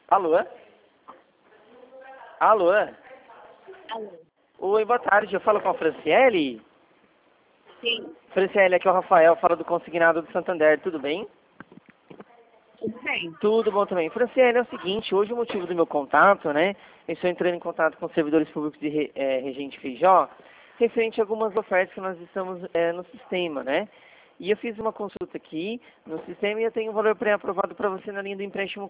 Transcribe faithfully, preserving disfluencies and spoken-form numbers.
Alô? Alô? Alô? Oi, boa tarde. Eu falo com a Franciele? Sim, Franciele, aqui é o Rafael, fala do Consignado do Santander. Tudo bem? tudo bem. Tudo bom também. Franciele, é o seguinte, hoje o motivo do meu contato, né? Eu estou entrando em contato com os servidores públicos de Re- eh, Regente Feijó, referente a algumas ofertas que nós estamos eh, no sistema, né? E eu fiz uma consulta aqui no sistema e eu tenho um valor pré-aprovado para você na linha do empréstimo